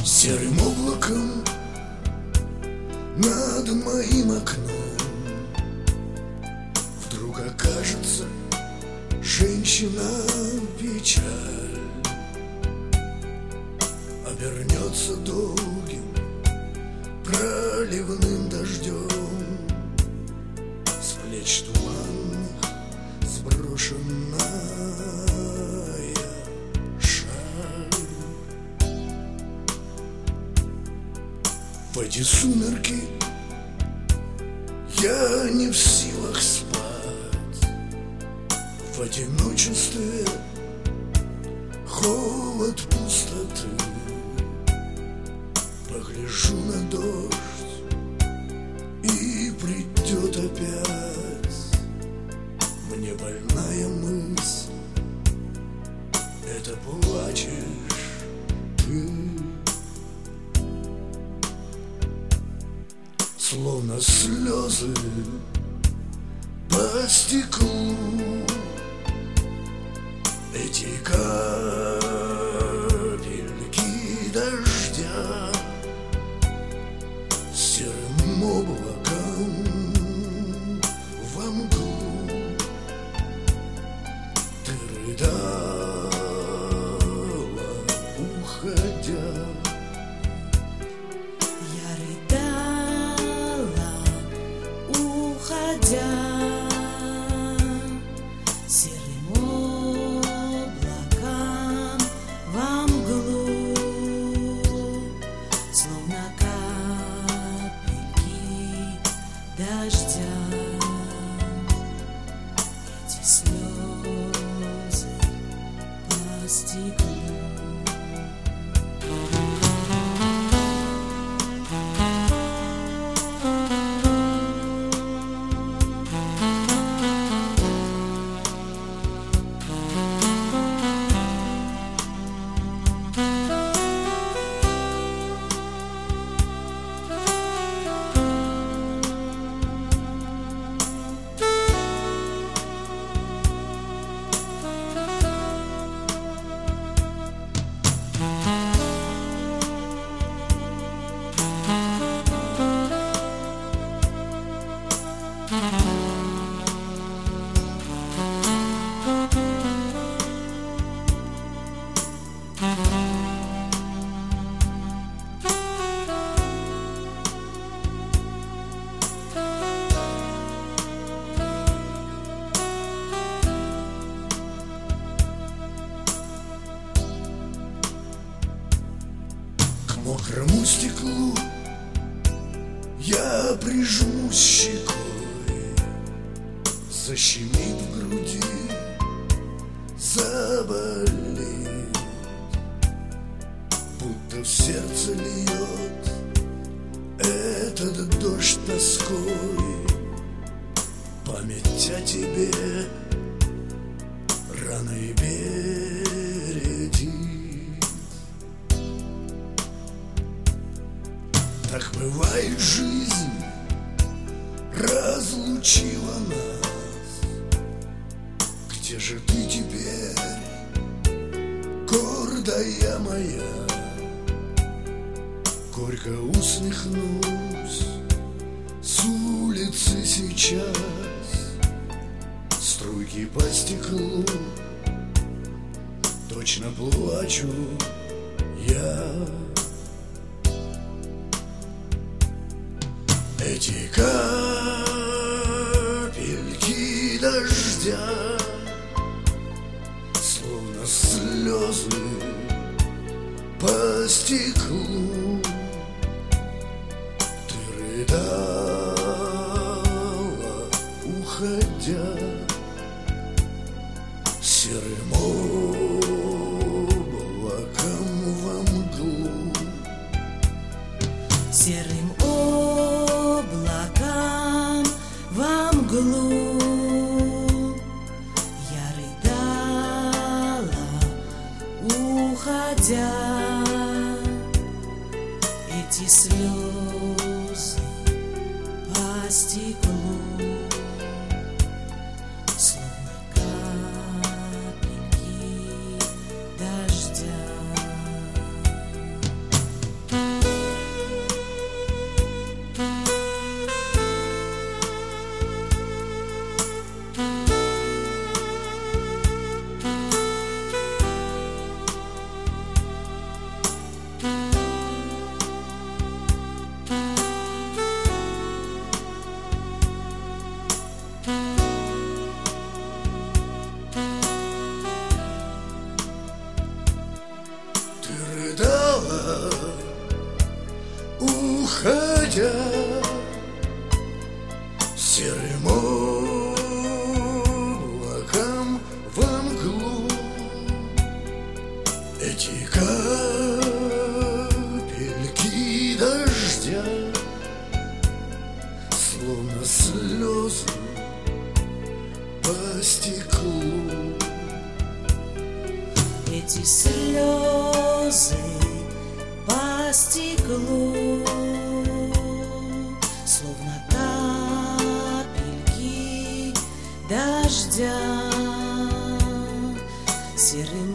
Серым облаком над моим окном вдруг окажется женщина печаль, обернется долгим проливным дождем, с плеч туманных сброшенная шаль. В эти сумерки я не в силах спать, в одиночестве холод пустоты. Погляжу на дождь, и придет опять мне больная мысль: это плачешь ты. Словно слезы по стеклу эти капельки дождя серым облаком во мглу. Ты рыдала, уходя. Я рыдала, уходя, серым облаком во мглу, словно капельки дождя. Эти слезы по стеклу. К мокрому стеклу я прижмусь щекой, защемит в груди, заболит, будто в сердце льет этот дождь тоской. Память о тебе раной бередит. Так бывает, жизнь разлучила нас. Где же ты теперь, гордая моя? Горько усмехнусь с улицы сейчас. Струйки по стеклу, точно плачу я. Эти капельки дождя, словно слезы по стеклу. Ты рыдала, уходя, серым облаком во мглу. Серым облаком во мглу я рыдала, уходя. Эти слезы по стеклу, словно капельки дождя. уходя, серым облаком во мглу, эти капельки дождя, словно слезы по стеклу. Эти слезы по стеклу, словно капельки дождя, серым